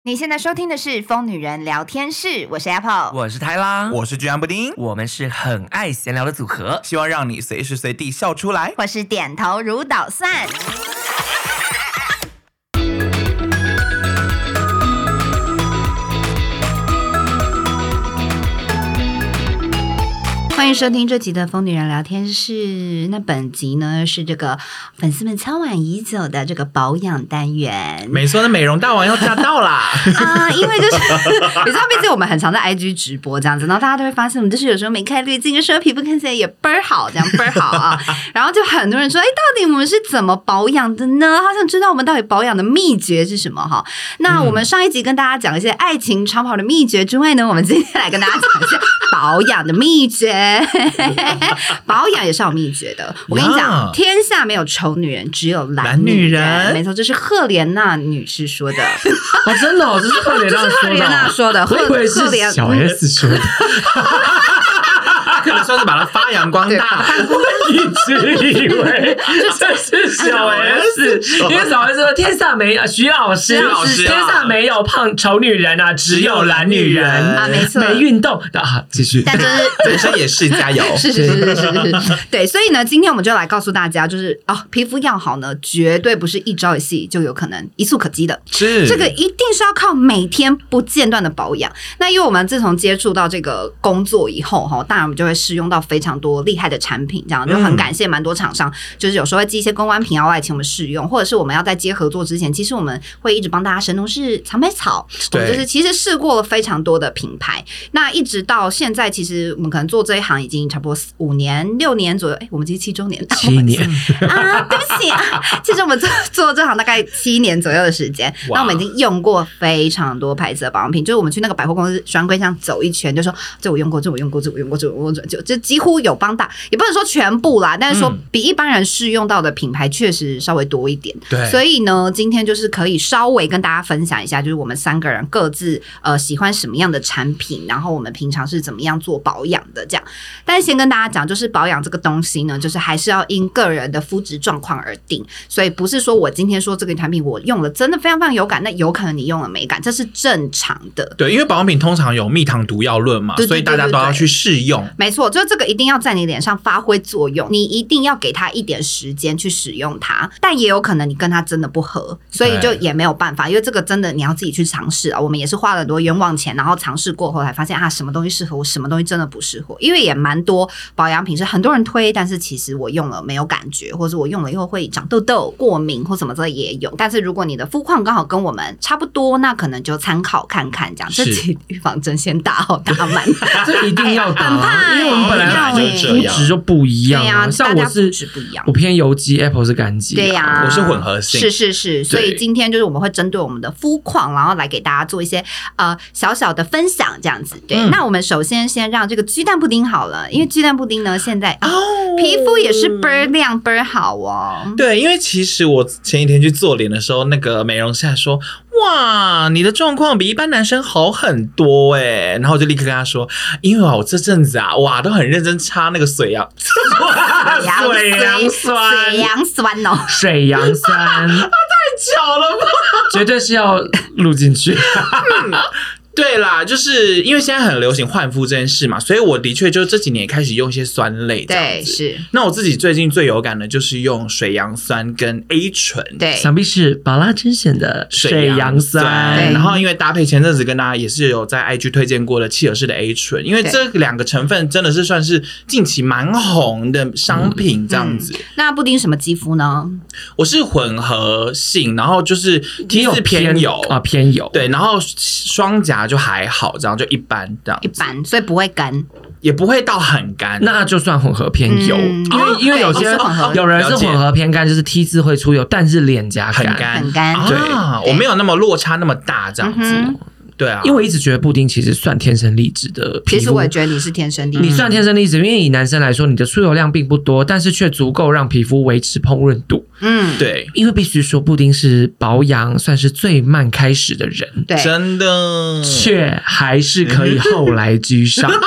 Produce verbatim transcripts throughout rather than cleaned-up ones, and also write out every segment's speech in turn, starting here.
你现在收听的是《疯女人聊天室》，我是 Apple， 我是泰拉， 我是居安布丁， 我们是很爱闲聊的组合， 希望让你随时随地笑出来， 或是点头如捣蒜。欢迎收听这集的疯女人聊天室。那本集呢是这个粉丝们敲碗已久的这个保养单元。 没错，那美容大王要驾到啦！ 啊，因为就是你知道，毕竟我们很常在 I G 直播这样子，然后大家都会发现我们就是有时候没开滤镜，有时候皮肤看起来也倍儿好，这样倍儿好啊。然后就很多人说，哎，到底我们是怎么保养的呢？好想知道我们到底保养的秘诀是什么哈。那我们上一集跟大家讲一些爱情长跑的秘诀之外呢，我们今天来跟大家讲一些保养的秘诀。保养也是有秘诀的，我跟你讲，天下没有丑女人，只有懒女人。女人没错，这是赫莲娜女士说的。 哦，真的哦，这是赫莲娜说的。 赫莲娜说的， 我以为是小 S 说的。 可能算是把它发扬光大。 我一直以为这是小 S， 因为小 S 说天下没有徐老师， 老师天下没有胖丑女人啊，只有懒女人啊，没错， 没运动啊，继续。 但就是人生也是加油， 是是是是是是，对，所以呢，今天我们就来告诉大家，就是哦，皮肤要好呢，绝对不是一朝一夕就有可能一触可及的， 是这个一定是要靠每天不间断的保养。那因为我们自从接触到这个工作以后哈，当然我们就会试用到非常多厉害的产品，这样就很感谢蛮多厂商，嗯、就是有时候会寄一些公关品要来请我们试用，或者是我们要在接合作之前，其实我们会一直帮大家神农氏草莓草，我们就是其实试过了非常多的品牌，那一直到现在，其实我们可能做这一行已经差不多五年、六年左右，哎，我们其实七周年， 七年啊，对不起啊，其实我们做做这行大概七年左右的时间，那我们已经用过非常多牌子的保养品，就是我们去那个百货公司专柜上走一圈，就说这我用过，这我用过，这我用过，这我用过，就就几乎有帮大，也不能说全部啦，但是说比一般人试用到的品牌确实稍微多一点。 对， 所以呢，今天就是可以稍微跟大家分享一下，就是我们三个人各自呃喜欢什么样的产品，然后我们平常是怎么样做保养的这样。但是先跟大家讲，就是保养这个东西呢，就是还是要因个人的肤质状况而定，所以不是说我今天说这个产品我用了真的非常非常有感，那有可能你用了没感，这是正常的。 对，因为保养品通常有蜜糖毒药论嘛， 对对对对对， 所以大家都要去试用。 没错，就这个一定要在你脸上发挥作用，你一定要给它一点时间去使用它，但也有可能你跟它真的不合，所以就也没有办法，因为这个真的你要自己去尝试啊。我们也是花了很多冤枉钱，然后尝试过后才发现啊，什么东西适合我，什么东西真的不适合。因为也蛮多保养品是很多人推，但是其实我用了没有感觉，或者我用了以后会长痘痘、过敏或什么之类也有。但是如果你的肤况刚好跟我们差不多，那可能就参考看看这样。这期预防针先打好打满， 这一定要打、 很怕、欸， 因为我们本来就肤质就不一样、啊， 对呀、啊， 像我是不一样， 我偏油肌 ，Apple 是干肌、啊， 对呀、啊， 我是混合性， 是是是，所以今天就是我们会针对我们的肤况，然后来给大家做一些呃小小的分享，这样子。对，嗯、那我们首先先让这个鸡蛋布丁好了，因为鸡蛋布丁呢现在、哦、皮肤也是倍儿亮倍儿好哦。 对，因为其实我前一天去做脸的时候，那个美容师还说，哇，你的状况比一般男生好很多哎，然后我就立刻跟他说，因为我这阵子啊，哇，都很认真擦那个水啊， 水杨酸， 水杨酸哦， 水杨酸， 太巧了吧， 绝对是要录进去。 嗯对啦，就是因为现在很流行焕肤这件事嘛，所以我的确就这几年也开始用一些酸类这样子。对，是。那我自己最近最有感的就是用水杨酸跟 A 醇， 对， 想必是宝拉珍选的水杨酸。 然后因为搭配前阵子跟大家也是有在 I G 推荐过的契尔氏的 A 醇，因为这两个成分真的是算是近期蛮红的商品这样子。嗯嗯、 那布丁什么肌肤呢？ 我是混合性，然后就是 T 字偏油啊，偏油。 对，然后双颊就还好，这样就一般这样子， 一般，所以不会干， 也不会到很干， 那就算混合偏油，嗯、因为、哦、因为有些有人是混合偏干，就是 T 字会出油，但是脸颊很干， 很干， 对、啊，我没有那么落差那么大这样子。嗯对啊， 因为我一直觉得布丁其实算天生丽质的皮肤。 其实我也觉得你是天生丽质， 你算天生丽质，因为以男生来说，你的出油量并不多，但是却足够让皮肤维持烹饪度。 嗯， 对， 因为必须说，布丁是保养算是最慢开始的人， 对， 真的， 却还是可以后来居上。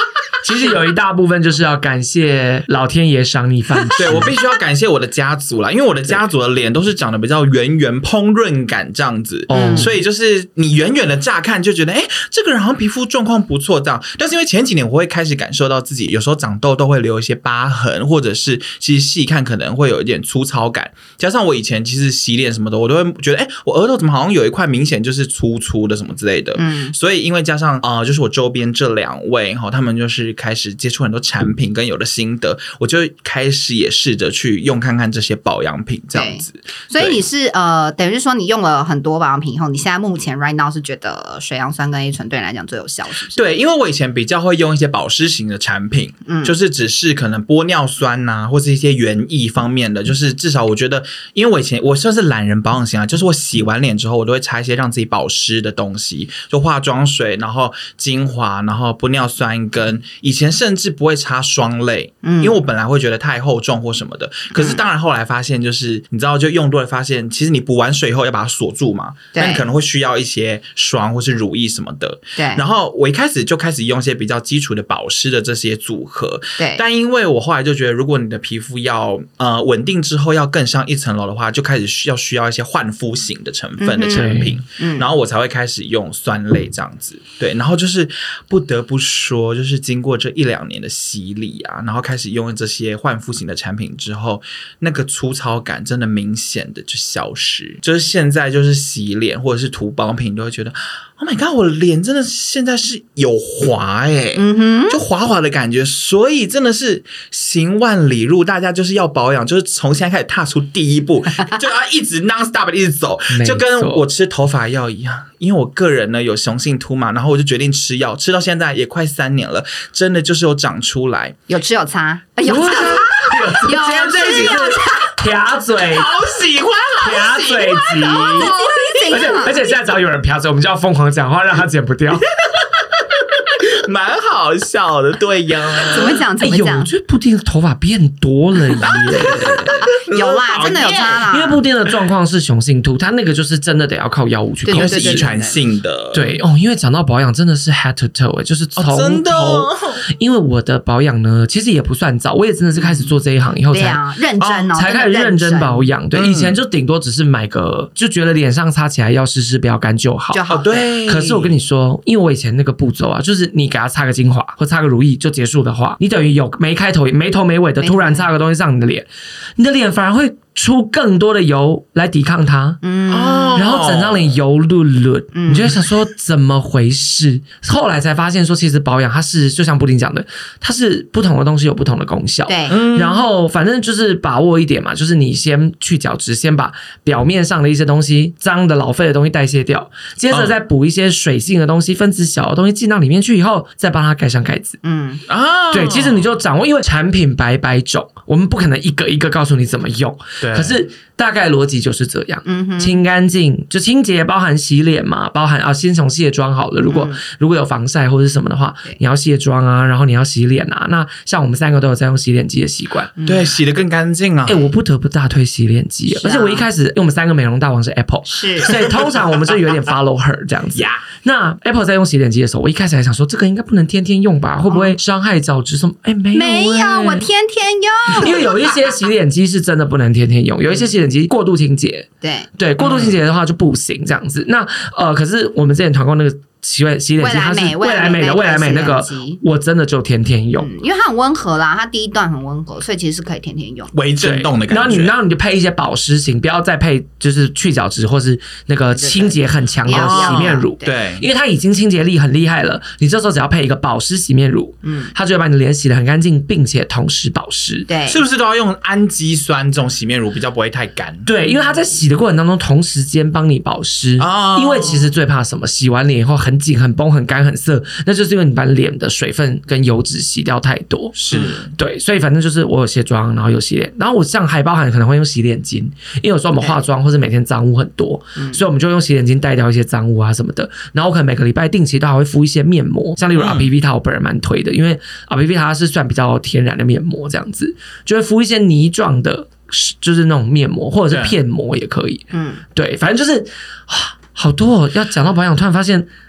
其实有一大部分就是要感谢老天爷赏你饭吃。 对，我必须要感谢我的家族啦，因为我的家族的脸都是长得比较圆圆烹润感这样子， 嗯所以就是你远远的乍看就觉得，哎、欸，这个人好像皮肤状况不错这样。但是因为前几年我会开始感受到自己有时候长痘痘会留一些疤痕，或者是其实细看可能会有一点粗糙感，加上我以前其实洗脸什么的，我都会觉得，哎、欸，我额头怎么好像有一块明显就是粗粗的什么之类的。嗯，所以因为加上啊、呃，就是我周边这两位哈，他们就是开始接触很多产品跟有的心得，我就开始也试着去用看看这些保养品这样子。 所以你是呃，等于说你用了很多保养品以后，你现在目前 right now 是觉得水杨酸跟 A 醇对你来讲最有效，是不是？ 对，因为我以前比较会用一些保湿型的产品，嗯，就是只是可能玻尿酸呐、啊，或是一些原液方面的，就是至少我觉得，因为我以前我算是懒人保养型啊，就是我洗完脸之后，我都会擦一些让自己保湿的东西，就化妆水，然后精华，然后玻尿酸跟以前甚至不会擦霜类，嗯，因为我本来会觉得太厚重或什么的，可是当然后来发现，就是你知道，就用多了发现，其实你补完水以后要把它锁住嘛，那你可能会需要一些霜或是乳液什么的， 对。 然后我一开始就开始用一些比较基础的保湿的这些组合， 对。 但因为我后来就觉得，如果你的皮肤要呃稳定之后要更上一层楼的话，就开始需要需要一些焕肤型的成分的产品，嗯，然后我才会开始用酸类这样子，对。然后就是不得不说，就是经过这一两年的洗礼啊，然后开始用这些焕肤型的产品之后，那个粗糙感真的明显的就消失。就是现在就是洗脸或者是涂保养品，都会觉得 Oh my god， 我脸真的现在是有滑哎、欸，嗯哼，就滑滑的感觉，所以真的是行万里路，大家就是要保养，就是从现在开始踏出第一步，就要一直 non stop 的一直走，就跟我吃头发药一样。因为我个人呢有雄性秃嘛，然后我就决定吃药，吃到现在也快三年了，真的就是有长出来， 有吃有擦，有擦，有今天这一集是撇嘴， 好喜欢， 撇嘴集，而且而且现在只要有人撇嘴，我们就要疯狂讲话，让他剪不掉。 蛮好笑的，对呀。 怎么讲？怎么讲？ 哎、我觉得布丁的头发变多了耶。 有啦，真的有差啦。 因为布丁的状况是雄性秃，他那个就是真的得要靠药物去控制， 因为是遗传性的。 对哦，因为讲到保养，真的是 head to toe， 就是从头、哦。真的、哦。因为我的保养呢，其实也不算早，我也真的是开始做这一行以后才、 啊、认真哦， 才开始认真保养。对，嗯、以前就顶多只是买个，就觉得脸上擦起来要湿湿不要干就好。 就好，对。 可是我跟你说，因为我以前那个步骤啊，就是你给它擦个精华或擦个乳液就结束的话，你等于有没开头没头没尾的突然擦个东西上你的脸，你的脸反而会出更多的油来抵抗它，嗯，然后整张脸油润润，嗯，你就会想说怎么回事？后来才发现说，其实保养它是就像布丁讲的，它是不同的东西有不同的功效， 对， 嗯，然后反正就是把握一点嘛，就是你先去角质，先把表面上的一些东西脏的老废的东西代谢掉，接着再补一些水性的东西，分子小的东西进到里面去以后，再帮它盖上盖子，嗯啊，对，其实你就掌握，因为产品百百种，我们不可能一个一个告诉你怎么用。可是大概逻辑就是这样，嗯、清干净就清洁，包含洗脸嘛，包含啊先从卸妆好了。如果、嗯、如果有防晒或者什么的话，你要卸妆啊，然后你要洗脸啊。那像我们三个都有在用洗脸机的习惯， 对，洗得更干净啊。 哎、欸，我不得不大推洗脸机、啊，而且我一开始因为我们三个美容大王是 Apple， 是，所以通常我们就有点 follow her 这样子。那 Apple 在用洗脸机的时候，我一开始还想说这个应该不能天天用吧，会不会伤害角质什么？哎、欸，没有、欸， 没有，我天天用。 因为有一些洗脸机是真的不能天天用，有一些洗脸机过度清洁， 对对，过度清洁的话就不行这样子。那呃，可是我们之前团购那个洗脸洗脸机，它是未来美的未来美那个，我真的就天天用、 嗯，因为它很温和啦，它第一段很温和，所以其实是可以天天用， 微震动的感觉。 然后你然后你就配一些保湿型，不要再配就是去角质或是那个清洁很强的洗面乳， 对， 因为它已经清洁力很厉害了，你这时候只要配一个保湿洗面乳，嗯，它就会把你的脸洗得很干净，并且同时保湿。 对， 是不是都要用氨基酸这种洗面乳比较不会太干？ 对，因为它在洗的过程当中同时间帮你保湿、哦、因为其实最怕什么？洗完脸以后很紧很绷很干很涩，那就是因为你把脸的水分跟油脂洗掉太多。 是， 对，所以反正就是我有卸妆，然后有洗脸，然后我像还包含可能会用洗脸巾，因为有时候我们化妆或者每天脏污很多，所以我们就用洗脸巾带掉一些脏污啊什么的。然后我可能每个礼拜定期都还会敷一些面膜，像例如 R P V 它我本人蛮推的，因为 R P V 它是算比较天然的面膜，这样子就会敷一些泥状的，就是那种面膜或者是片膜也可以。嗯，对，反正就是好多、哦、要讲到保养，突然发现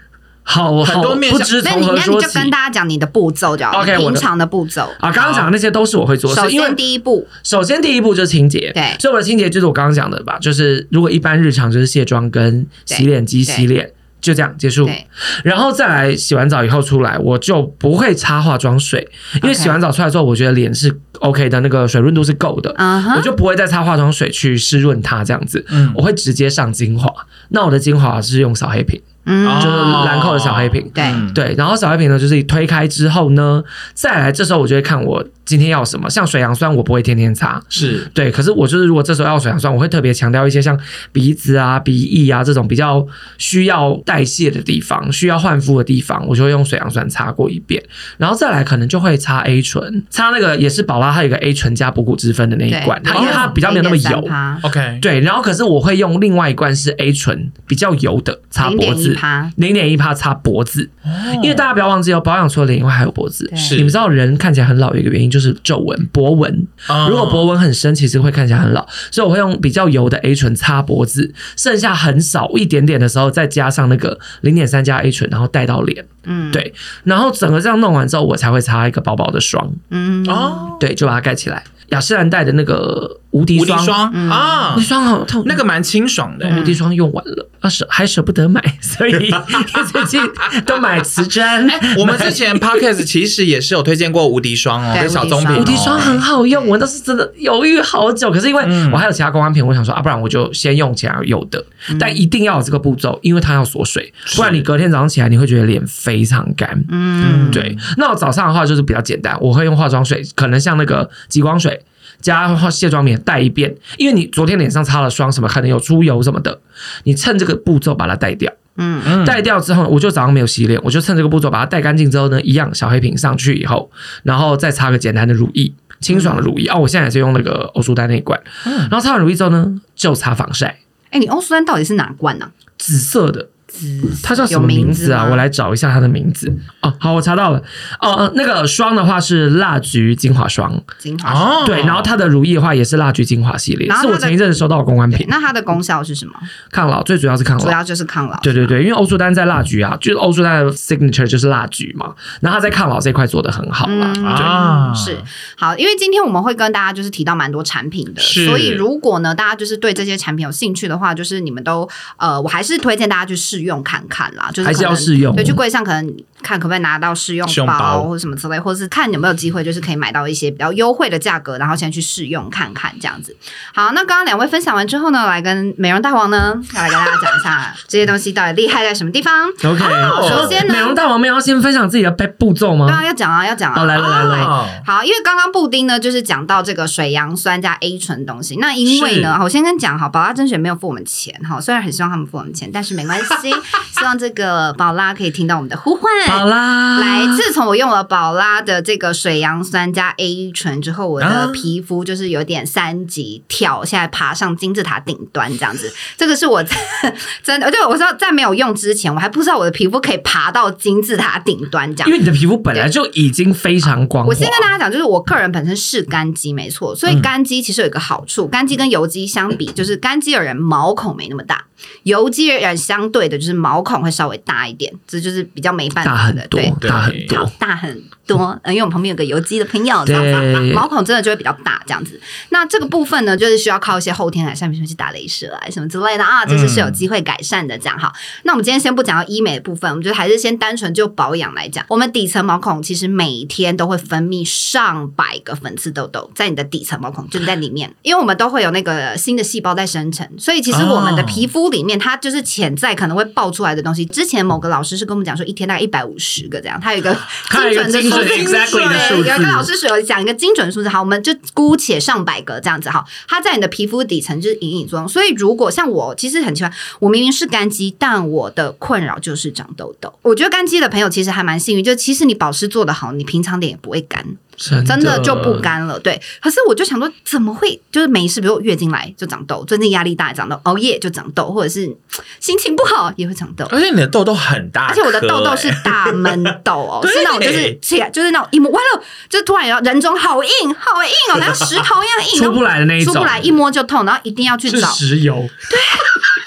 好好很多面向不知那你那你从何说起。 就跟大家讲你的步骤就好 OK， 你我的平常的步骤。 啊，刚刚讲的那些都是我会做的首事，因为先第一步， 首先第一步就是清洁， 对所以我的清洁就是我刚刚讲的吧，就是如果一般日常就是卸妆跟洗脸机洗脸。就这样结束，然后再来洗完澡以后出来，我就不会擦化妆水，因为洗完澡出来之后，我觉得脸是 OK 的，那个水润度是够的， uh-huh. 我就不会再擦化妆水去湿润它这样子，嗯、我会直接上精华。那我的精华是用小黑瓶。嗯，就是兰蔻的小黑瓶， 对对，然后小黑瓶呢，就是推开之后呢，再来这时候我就会看我今天要什么，像水杨酸我不会天天擦， 是对，可是我就是如果这时候要水杨酸，我会特别强调一些像鼻子啊、鼻翼啊这种比较需要代谢的地方、需要焕肤的地方，我就会用水杨酸擦过一遍，然后再来可能就会擦 A 醇，擦那个也是宝拉，它有一个 A 醇加补骨脂分的那一罐，它因为它比较没有那么油 ，OK， 对，然后可是我会用另外一罐是 A 醇比较油的擦脖子。零点一趴擦脖子，因为大家不要忘记哦，保养除了脸以外还有脖子。你们知道人看起来很老有一个原因就是皱纹、脖纹。如果脖纹很深，其实会看起来很老。所以我会用比较油的 A 醇擦脖子，剩下很少一点点的时候，再加上那个零点三加 A 醇，然后带到脸。嗯，对。然后整个这样弄完之后，我才会擦一个薄薄的霜。嗯，哦，对，就把它盖起来。雅诗兰黛的那个无敌霜， 无敌霜、嗯、啊， 无敌霜好痛， 那个蛮清爽的、 嗯。无敌霜用完了，啊舍还舍不得买，所以最近都买瓷砖。 欸、我们之前 podcast 其实也是有推荐过无敌霜哦，跟小棕瓶、哦。 无敌霜很好用，我当时真的犹豫好久，可是因为我还有其他公关品，我想说啊，不然我就先用其他有的，嗯、但一定要有这个步骤，因为它要锁水，不然你隔天早上起来你会觉得脸非常干。嗯，对。那我早上的话就是比较简单，我会用化妆水，可能像那个极光水。加卸妆棉带一遍，因为你昨天脸上擦了霜，什么可能有出油什么的，你趁这个步骤把它带掉。嗯，带掉之后，我就早上没有洗脸，我就趁这个步骤把它带干净之后呢，一样小黑瓶上去以后，然后再擦个简单的乳液，清爽的乳液。哦，我现在也是用那个欧舒丹那一罐，然后擦完乳液之后呢，就擦防晒。 哎，你欧舒丹到底是哪罐呢、啊？ 紫色的。它叫什么名字啊？我来找一下它的名字。哦，好，我查到了。哦，那个霜的话是蜡菊精华霜， 精华霜、 哦、对，然后它的乳液的话也是蜡菊精华系列，是我前一阵子收到的公关品。 那它的功效是什么？ 抗老，最主要是抗老， 主要就是抗老。 对对对，因为欧舒丹在蜡菊啊，就是欧舒丹的 signature 就是蜡菊嘛，然后它在抗老这块做的很好啦。 嗯、 啊， 是好，因为今天我们会跟大家就是提到蛮多产品的，所以如果呢大家就是对这些产品有兴趣的话，就是你们都呃，我还是推荐大家去试用看看啦。就是还是要试用， 对，去柜上可能看可不可以拿到试用包或者什么之类，或者是看有没有机会，就是可以买到一些比较优惠的价格，然后先去试用看看这样子。好，那刚刚两位分享完之后呢，来跟美容大王呢，要来跟大家讲一下这些东西到底厉害在什么地方。 OK， 首先呢， 美容大王们要先分享自己的步骤吗？ 对啊，要讲啊，要讲啊。 哦，来来来来， 好，因为刚刚布丁呢，就是讲到这个水杨酸加 A 醇东西。那因为呢，我先跟讲好，宝拉甄选没有付我们钱哈，虽然很希望他们付我们钱，但是没关系，希望这个。宝拉可以听到我们的呼唤。 宝拉， 来，自从我用了宝拉的这个水杨酸加 A 醇之后，我的皮肤就是有点三级跳，现在爬上金字塔顶端这样子。这个是我真的，就我说在没有用之前，我还不知道我的皮肤可以爬到金字塔顶端这样。 因为你的皮肤本来就已经非常光滑。 我先跟大家讲，就是我个人本身是干肌，没错，所以干肌其实有一个好处，干肌跟油肌相比，就是干肌的人毛孔没那么大。油肌的人相对的就是毛孔会稍微大一点，这就是比较没办法的， 对，大很多， 大很多。因为我旁边有个油肌的朋友，这样子毛孔真的就会比较大，这样子。那这个部分呢，就是需要靠一些后天改善，比如说去打雷射啊什么之类的啊，这是是有机会改善的。这样好，那我们今天先不讲到医美的部分，我们就还是先单纯就保养来讲。我们底层毛孔其实每天都会分泌上百个粉刺痘痘在你的底层毛孔，就是在里面，因为我们都会有那个新的细胞在生成，所以其实我们的皮肤里面它就是潜在可能会爆出来的东西。之前某个老师是跟我们讲说，一天大概一百五十个这样，他有一个精准的数字， exactly 的数字。 有一个老师是有讲一个精准数字，好，我们就姑且上百个这样子，好，它在你的皮肤底层就是隐隐作用。所以如果像我，其实很奇怪，我明明是干肌，但我的困扰就是长痘痘。我觉得干肌的朋友其实还蛮幸运，就其实你保湿做得好，你平常脸也不会干。 真 的, 真的就不干了，对。可是我就想说，怎么会就是没事？比如月经来就长痘，最近压力大也长痘，熬夜就长痘，或者是心情不好也会长痘。 而且你的痘痘很大、欸， 而且我的痘痘是大闷痘哦，是那种就是起来就是那种一摸完了，就突然人中好硬好硬哦，像石头一样硬， 出不来的那一种， 出不来，一摸就痛，然后一定要去找是石油， 对。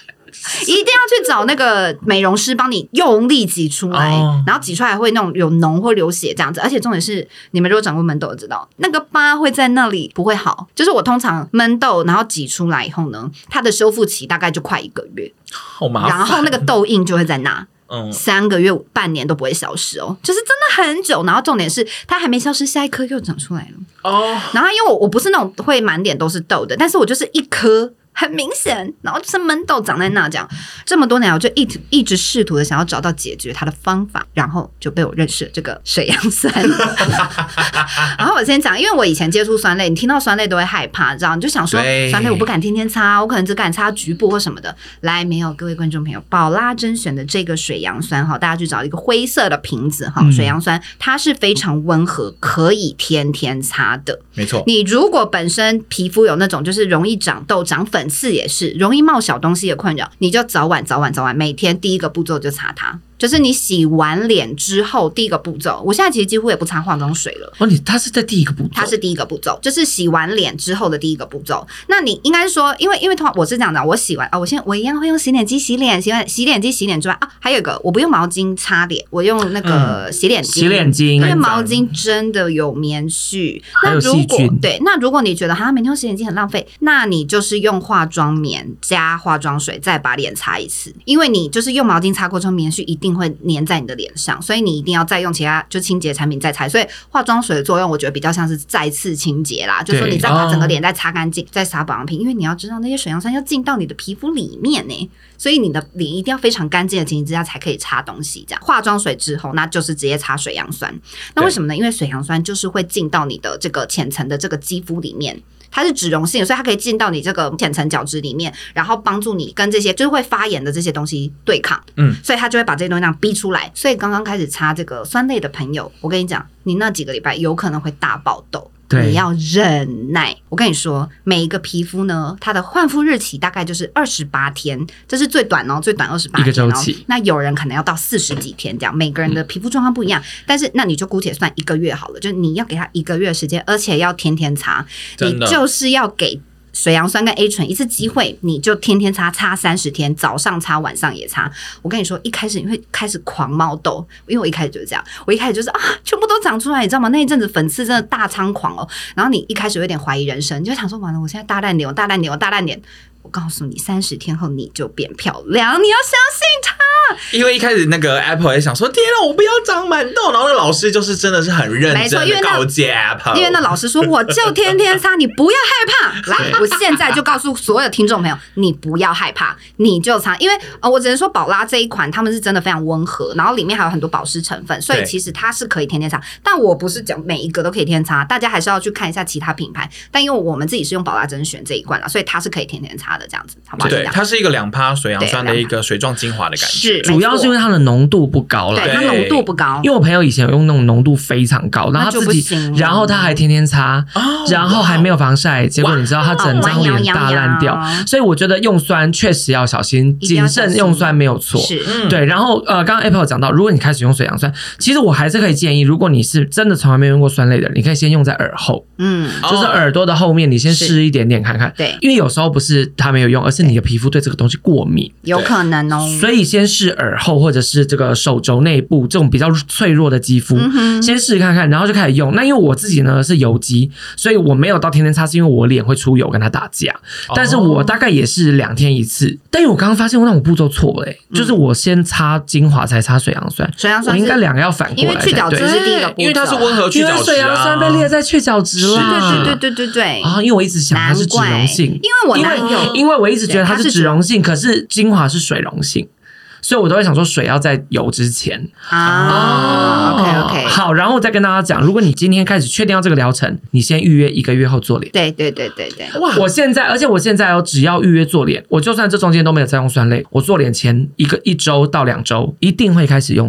一定要去找那个美容师帮你用力挤出来， 哦、 然后挤出来会那种有脓或流血这样子。而且重点是，你们如果长过闷痘知道，那个疤会在那里不会好。就是我通常闷痘，然后挤出来以后呢，它的修复期大概就快一个月， 好麻烦。 然后那个痘印就会在那。 嗯， 三个月、半年都不会消失哦，就是真的很久。然后重点是，它还没消失，下一颗又长出来了。 哦， 然后因为我我不是那种会满脸都是痘的，但是我就是一颗很明显，然后就是闷痘长在那，这样这么多年，我就一直一直试图的想要找到解决它的方法，然后就被我认识了这个水杨酸。然后我先讲，因为我以前接触酸类，你听到酸类都会害怕，知道？你就想说酸类我不敢天天擦，我可能只敢擦局部或什么的。来，没有，各位观众朋友，宝拉甄选的这个水杨酸哈，大家去找一个灰色的瓶子哈，水杨酸它是非常温和，可以天天擦的。 没错， 你如果本身皮肤有那种就是容易长痘、长粉刺，也是容易冒小东西的困扰，你就早晚早晚早晚每天第一个步骤就擦它。就是你洗完脸之后第一个步骤，我现在其实几乎也不擦化妆水了。 哦，你它是在第一个步骤， 它是第一个步骤，就是洗完脸之后的第一个步骤。那你应该说，因为因为通常我是这样的，我洗完啊，我现在我一样会用洗脸机洗脸，洗完洗脸机洗脸之外啊，还有一个我不用毛巾擦脸，我用那个洗脸巾。 洗脸巾， 因为毛巾真的有棉絮， 还有细菌。 对，那如果你觉得哈每天用洗脸巾很浪费，那你就是用化妆棉加化妆水再把脸擦一次，因为你就是用毛巾擦过之后，棉絮一定会粘在你的脸上，所以你一定要再用其他就清洁产品再擦。所以化妆水的作用，我觉得比较像是再次清洁啦，就是说你再把整个脸再擦干净，再撒保养品，因为你要知道那些水杨酸要进到你的皮肤里面呢，所以你的脸一定要非常干净的情形之下才可以擦东西。这样化妆水之后，那就是直接擦水杨酸。那为什么呢？因为水杨酸就是会进到你的这个浅层的这个肌肤里面。它是脂溶性，所以它可以进到你这个浅层角质里面，然后帮助你跟这些就是会发炎的这些东西对抗。嗯，所以它就会把这些东西这样逼出来。所以刚刚开始擦这个酸类的朋友，我跟你讲，你那几个礼拜有可能会大爆痘。你要忍耐。我跟你说，每一个皮肤呢，它的焕肤日期大概就是二十八天，这是最短哦，最短二十八天、哦、 一个周期。 那有人可能要到四十几天这样，每个人的皮肤状况不一样。嗯、但是那你就姑且算一个月好了，就是你要给他一个月的时间，而且要天天擦，你就是要给水杨酸跟 A 醇一次机会，你就天天擦，擦三十天，早上擦，晚上也擦。我跟你说，一开始你会开始狂冒痘，因为我一开始就是这样，我一开始就是啊，全部都长出来，你知道吗？那一阵子粉刺真的大猖狂哦。然后你一开始有点怀疑人生，你就想说，完了，我现在大烂脸，我大烂脸，我大烂脸。我告诉你，三十天后你就变漂亮，你要相信它。 因为一开始那个 Apple 也想说，天啊，我不要长满痘，然后那老师就是真的是很认真的告诫 Apple， 因为那老师说，我就天天擦，你不要害怕。来，我现在就告诉所有的听众朋友，你不要害怕，你就擦。因为呃，我只能说宝拉这一款，他们是真的非常温和，然后里面还有很多保湿成分，所以其实它是可以天天擦。但我不是讲每一个都可以天天擦，大家还是要去看一下其他品牌。但因为我们自己是用宝拉甄选这一罐啦，所以它是可以天天擦的，这样子，好不好？ 对，它是一个两趴水杨酸的一个水状精华的感觉， 主要是因为它的浓度不高了， 对，它浓度不高。 因为我朋友以前有用那种浓度非常高，然后他自己，然后他还天天擦，哦、然后还没有防晒，结果你知道他整张脸大烂掉。所以我觉得用酸确实要小心，谨慎用酸没有错。 是， 嗯、对。然后呃，刚刚 Apple 讲到，如果你开始用水杨酸，其实我还是可以建议，如果你是真的从来没有用过酸类的，你可以先用在耳后，嗯，就是耳朵的后面，你先试一点点看看。 对， 因为有时候不是它没有用，而是你的皮肤对这个东西过敏， 有可能哦。 所以先试耳后或者是这个手肘内部这种比较脆弱的肌肤，嗯、先试看看，然后就开始用。那因为我自己呢是油肌，所以我没有到天天擦，是因为我脸会出油跟它打架。哦、但是我大概也是两天一次。但是我刚刚发现我让我步骤错了、欸，嗯、就是我先擦精华才擦水杨酸， 水杨酸我应该两个要反过来， 因为去角质是第一个步骤， 因为它是温和去角质、啊， 因为水杨酸被列在去角质啦。 对对对对对对。 啊，因为我一直想它是脂溶性， 因为我男友， 因为我一直觉得它是脂溶性，可是精华是水溶性。所以我都会想说水要在油之前啊、哦、，OK OK， 好，然后我再跟大家讲，如果你今天开始确定要这个疗程，你先预约一个月后做脸。 对对对对对， 哇！我现在，而且我现在哦，只要预约做脸，我就算这中间都没有再用酸类，我做脸前一个一周到两周一定会开始用酸。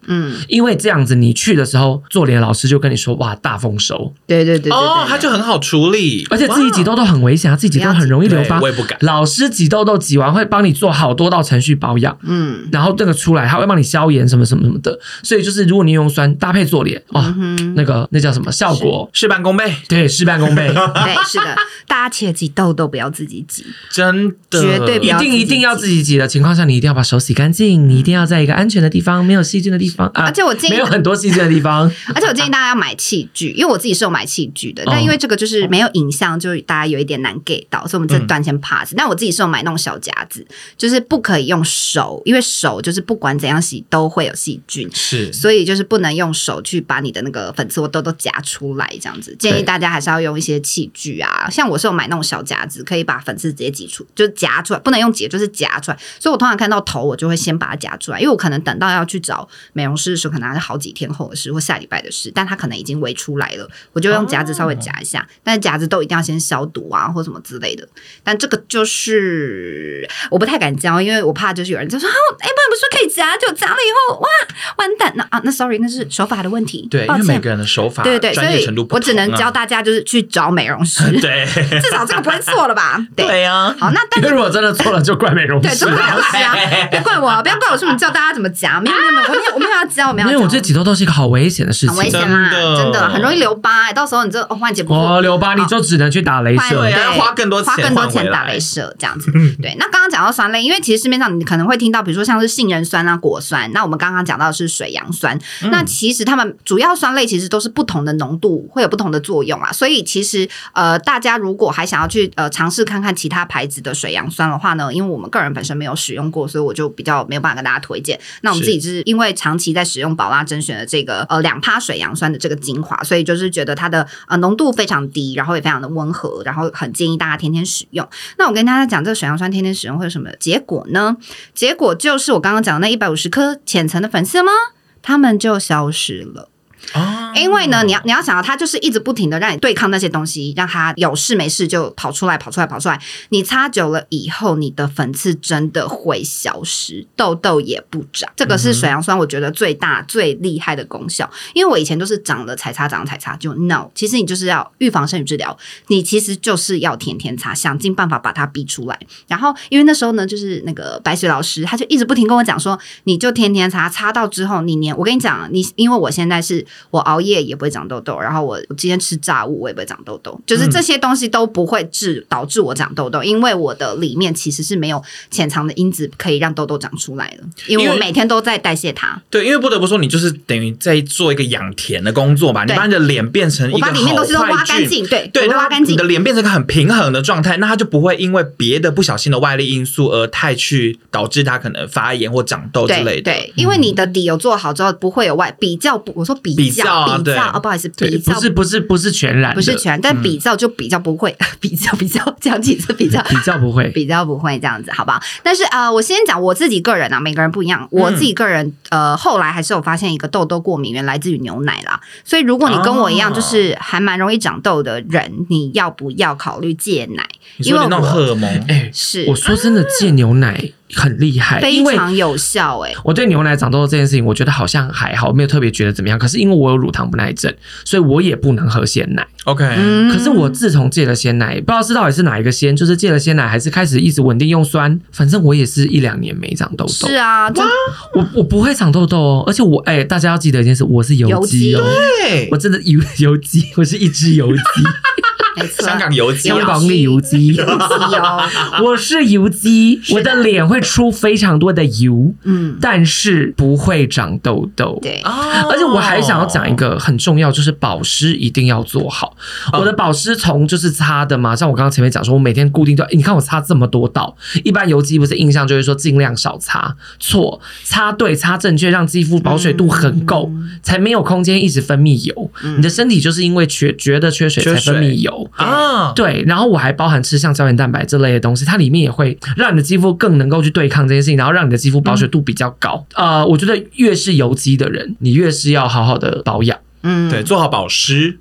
嗯， 因为这样子你去的时候，做脸老师就跟你说哇大丰收， 对对对对对哦， 对他就很好处理， 而且自己挤痘痘很危险啊，自己挤痘痘很容易留疤， 对我也不敢。 老师挤痘痘挤完会帮你做好多道程序保养， 嗯， 然后这个出来他会帮你消炎什么什么什么的，所以就是如果你用酸搭配做脸哦， 嗯那个那叫什么效果？ 事半功倍， 对，事半功倍， 对，是的，大家切记痘痘不要自己挤， 真的绝对不一要自己定一定要自己挤的情况下，你一定要把手洗干净，你一定要在一个安全的地方，没有细菌的地方啊， 而且我建议没有很多细菌的地方， 而且我建议大家要买器具，因为我自己是有买器具的， 哦但因为这个就是没有影像，就大家有一点难 get 到，所以我们这段先 pass。但我自己是有买那种小夹子，就是不可以用手，因为手就是不管怎样洗都会有细菌。 是所以就是不能用手去把你的那个粉刺或痘痘夹出来，这样子建议大家还是要用一些器具啊。像我是有买那种小夹子，可以把粉刺直接挤出，就是夹出来，不能用挤，就是夹出来。所以我通常看到头，我就会先把它夹出来，因为我可能等到要去找美容师的时候，可能还是好几天后的事或下礼拜的事，但它可能已经围出来了，我就用夹子稍微夹一下。哦、但是夹子都一定要先消毒啊，或什么之类的。但这个就是我不太敢教，因为我怕就是有人就说啊，哎、欸，不然不是说可以夹，就夹了以后哇完蛋，那啊那 sorry 那是手法的问题， 对，因为每个人的手法对对对， 专业程度不同、啊、 我只能教大家就是去找美容师， 对， 至少这个不会错了吧？对对呀、啊， 好，那但是如果真的错了，就怪美容师， 对，就怪美容师啊，别怪我，不要怪我说你教大家怎么夹，没有没有没有，我没有我没有要教，我没有要教， 因为我觉得挤痘痘是一个好危险的事情， 很危险啦，真的很容易留疤、欸，到时候你这哦万劫不复， 哦留疤你就只能去打雷射， 对，要花更多钱， 花更多钱打雷射这样子。对，那刚刚讲到酸类，因为其实市面上你可能会听到，比如说像是杏仁酸啊、果酸，那我们刚刚讲到的是水杨酸，嗯、那其实它们主要酸类其实都是不同的浓度，会有不同的作用啊。所以其实呃，大家如果还想要去呃尝试看看其他牌子的水杨酸的话呢，因为我们个人本身没有使用过，所以我就比较没有办法跟大家推荐。那我们自己是因为长期在使用宝拉甄选的这个呃两趴水杨酸的这个精华，所以就是觉得它的呃浓度非常低，然后也非常的温和，然后很建议大家天天使用。那我跟大家讲，这个水杨酸天天使用会有什么结果呢？结果就是我刚刚讲的那一百五十颗浅层的粉刺吗？它们就消失了。哦，因为呢，你要你要想到，它就是一直不停的让你对抗那些东西，让它有事没事就跑出来、跑出来、跑出来。你擦久了以后，你的粉刺真的会消失，痘痘也不长。这个是水杨酸我觉得最大、最厉害的功效。因为我以前都是长了才擦，长了才擦，就 no。其实你就是要预防胜于治疗，你其实就是要天天擦，想尽办法把它逼出来。然后，因为那时候呢，就是那个白水老师，他就一直不停跟我讲说，你就天天擦，擦到之后，你年我跟你讲，你因为我现在是。我熬夜也不会长痘痘，然后我我今天吃炸物我也不会长痘痘，就是这些东西都不会致导致我长痘痘，因为我的里面其实是没有潜藏的因子可以让痘痘长出来的，因为我每天都在代谢它。 对，因为不得不说，你就是等于在做一个养田的工作吧，你把你的脸变成一个好坏菌， 我把里面东西都挖干净，对对， 挖干净， 你的脸变成一个很平衡的状态，那它就不会因为别的不小心的外力因素而太去导致它可能发炎或长痘之类的。 对，对因为你的底有做好之后，不会有外比较不，我说比较。 比较啊， 比较哦，不好意思，比较不是不是不是全然的， 不是全，但比较就比较不会，嗯、比较比较讲几次比较比较不会， 比较不会这样子，好不好？但是呃，我先讲我自己个人啊，每个人不一样。我自己个人、嗯、呃，后来还是有发现一个痘痘过敏源来自于牛奶啦。所以如果你跟我一样，就是还蛮容易长痘的人，你要不要考虑戒奶？ 因为那种荷尔蒙， 哎， 是我说真的，戒牛奶。很厉害， 非常有效哎、欸！ 我对牛奶长痘痘这件事情，我觉得好像还好，没有特别觉得怎么样。可是因为我有乳糖不耐症，所以我也不能喝鲜奶。 OK，、 嗯、 可是我自从戒了鲜奶，不知道是到底是哪一个鲜，就是戒了鲜奶，还是开始一直稳定用酸，反正我也是一两年没长痘痘。 是啊， 我我不会长痘痘哦，而且我哎、欸，大家要记得一件事，我是油鸡哦， 对， 我真的油油鸡，我是一只油鸡。 没错， 香港油鸡， 香港的油鸡， 油鸡哦， 我是油鸡，我的脸会出非常多的油，嗯，但是不会长痘痘。 对， 而且我还想要讲一个很重要，就是保湿一定要做好。哦、我的保湿从就是擦的嘛，像我刚刚前面讲说，我每天固定就，你看我擦这么多道，一般油肌不是印象就会说尽量少擦，错，擦对，擦正确，让肌肤保水度很够，嗯、才没有空间一直分泌油。嗯、你的身体就是因为缺觉得缺水才分泌油。 啊， 对，然后我还包含吃像胶原蛋白这类的东西，它里面也会让你的肌肤更能够去对抗这件事情，然后让你的肌肤保水度比较高。嗯、呃，我觉得越是油肌的人，你越是要好好的保养。 嗯， 对，做好保湿。 对，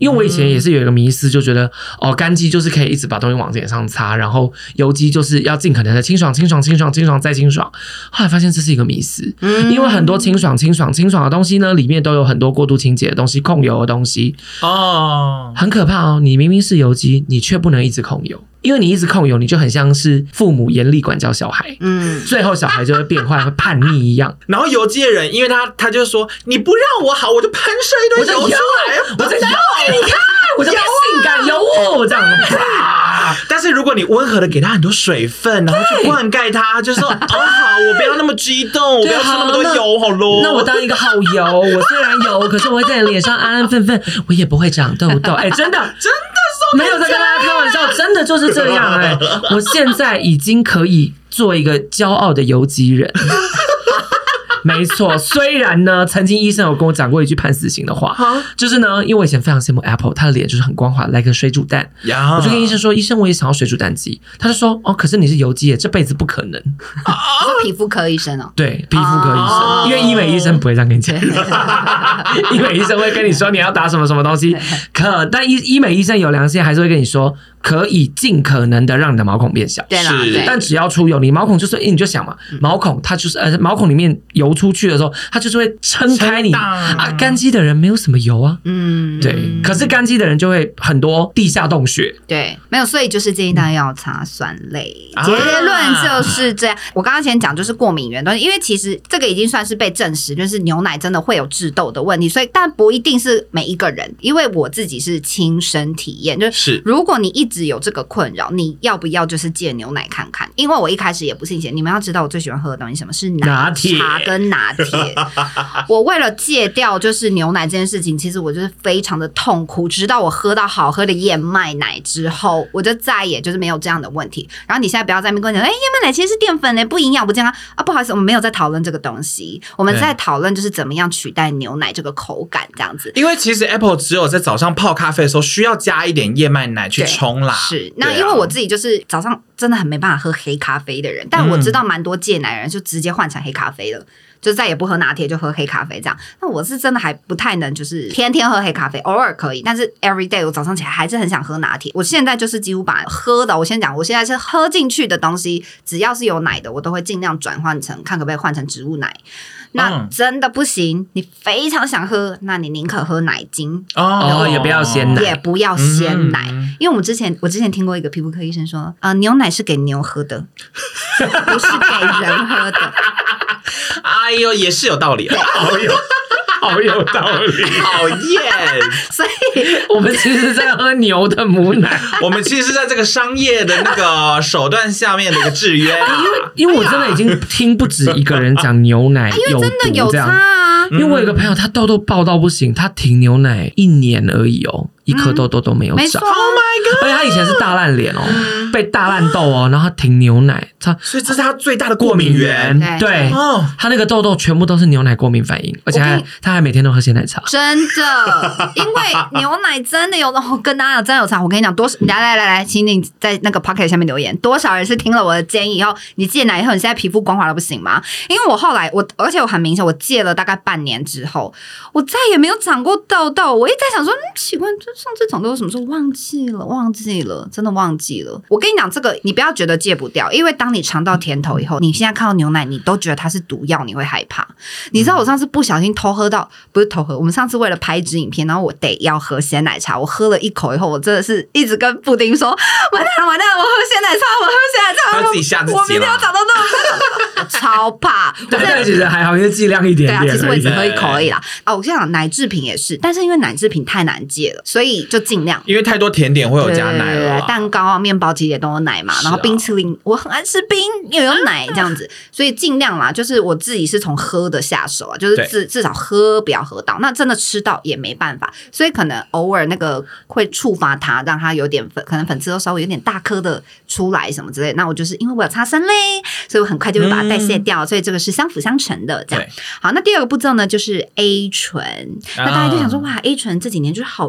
因为我以前也是有一个迷思，就觉得哦，干肌就是可以一直把东西往脸上擦，然后油肌就是要尽可能的清爽、清爽、清爽、清爽再清爽。后来发现这是一个迷思，嗯、因为很多清爽、清爽、清爽的东西呢，里面都有很多过度清洁的东西、控油的东西哦，很可怕哦。你明明是油肌，你却不能一直控油。因为你一直控油，你就很像是父母严厉管教小孩，嗯，最后小孩就会变坏，会叛逆一样。 然后油肌的人，因为他他就说你不让我好，我就喷射一堆油出来， 我就油给你看，我就变性感油物这样。 但是如果你温和的给他很多水分，然后去灌溉他，就说哦好，我不要那么激动，我不要吃那么多油，好咯。 那我当一个好油，我虽然油，可是我会在你脸上安安分分，我也不会长痘痘。哎，真的真的没有在跟大家开玩笑，真的就是这样哎、欸。我现在已经可以做一个骄傲的油肌人。没错，虽然呢，曾经医生有跟我讲过一句判死刑的话，就是呢，因为我以前非常羡慕 Apple， 他的脸就是很光滑，来个水煮蛋。Yeah. 我就跟医生说，医生我也想要水煮蛋肌，他就说，哦，可是你是油肌耶，这辈子不可能。 你说皮肤科医生哦？ 对，皮肤科医生，哦、因为医美医生不会这样跟你讲，医美医生会跟你说你要打什么什么东西，可但医医美医生有良心，还是会跟你说。可以尽可能的让你的毛孔变小， 对啦， 但只要出油，你毛孔就是，欸、你就想嘛，毛孔它就是呃，毛孔里面油出去的时候，它就是会撑开你啊。干肌的人没有什么油啊，嗯，对。可是干肌的人就会很多地下洞穴， 对，没有，所以就是建议大家要擦酸类。啊、结论就是这样。我刚刚先讲就是过敏原东西，因为其实这个已经算是被证实，就是牛奶真的会有致痘的问题，所以但不一定是每一个人，因为我自己是亲身体验，就是如果你一只有这个困扰，你要不要就是戒牛奶看看？因为我一开始也不信邪，你们要知道我最喜欢喝的东西什么是奶茶跟拿铁。我为了戒掉就是牛奶这件事情，其实我就是非常的痛苦，直到我喝到好喝的燕麦奶之后，我就再也就是没有这样的问题。然后你现在不要在那边跟我讲，哎、欸，燕麦奶其实是淀粉呢，不营养不健康啊！不好意思，我们没有在讨论这个东西，我们在讨论就是怎么样取代牛奶这个口感这样子。 因为其实 Apple 只有在早上泡咖啡的时候需要加一点燕麦奶去冲啦。 是，那因为我自己就是早上真的很没办法喝黑咖啡的人，但我知道蛮多戒奶人就直接换成黑咖啡了。就再也不喝拿铁，就喝黑咖啡这样。那我是真的还不太能，就是天天喝黑咖啡，偶尔可以，但是 every day 我早上起来还是很想喝拿铁。我现在就是几乎把喝的，我先讲，我现在是喝进去的东西，只要是有奶的，我都会尽量转换成，看可不可以换成植物奶。那真的不行，你非常想喝，那你宁可喝奶精哦，也不要鲜奶， 也不要鲜奶，嗯、因为我们之前我之前听过一个皮肤科医生说，啊、呃，牛奶是给牛喝的，不是给人喝的。 哎呦，也是有道理， 好有好有道理， 讨厌。 所以我们其实是在喝牛的母奶， 我们其实是在这个商业的那个手段下面的一个制约、啊。 因为因为我真的已经听不止一个人讲牛奶有毒这样， 因为真的有差啊。 因为我有个朋友，他痘痘爆到不行，他停牛奶一年而已哦，一颗痘痘都没有长。 没错 ，Oh my god！ 而且他以前是大烂脸哦，嗯、被大烂痘哦，然后他停牛奶，他所以这是他最大的过敏源。 对，对哦、他那个痘痘全部都是牛奶过敏反应，而且还他还每天都喝鲜奶茶。 真的，因为牛奶真的有，我跟大家有真的有差。我跟你讲，多来来来来，请你在那个 Pocket 下面留言，多少人是听了我的建议以后，你戒奶以后，你现在皮肤光滑了不行吗？因为我后来我，而且我很明显，我戒了大概半年之后，我再也没有长过痘痘。我一直在想说，嗯，奇怪，这上次长痘痘什么时候？忘记了，忘记了，真的忘记了。我跟你讲，这个你不要觉得戒不掉，因为当你尝到甜头以后，你现在看到牛奶，你都觉得它是毒药，你会害怕。你知道我上次不小心偷喝到，不是偷喝，我们上次为了拍一支影片，然后我得要喝鲜奶茶，我喝了一口以后，我真的是一直跟布丁说，完蛋了完蛋了，我喝鲜奶茶，我喝鲜奶茶， 他自己吓自己了， 我明天要长到痘痘，超怕。 对，但其实还好，因为剂量一点点。 对啊，其实我也只喝一口而已啦。啊，我跟你讲，奶制品也是，但是因为奶制品太难戒了，所以就尽量。 因为太多甜点会有加奶了、啊， 蛋糕啊、面包其实也都有奶嘛，然后冰淇淋，我很爱吃冰，又有奶这样子，所以尽量啦。就是我自己是从喝的下手啊，就是至至少喝不要喝到，那真的吃到也没办法，所以可能偶尔那个会触发它，让它有点粉，可能粉刺都稍微有点大颗的出来什么之类的。那我就是因为我有擦生类，所以我很快就会把它代谢掉，嗯、所以这个是相辅相成的。这样好，那第二个步骤呢，就是 A 醇。那大家就想说，哇 ，A 醇这几年就是好新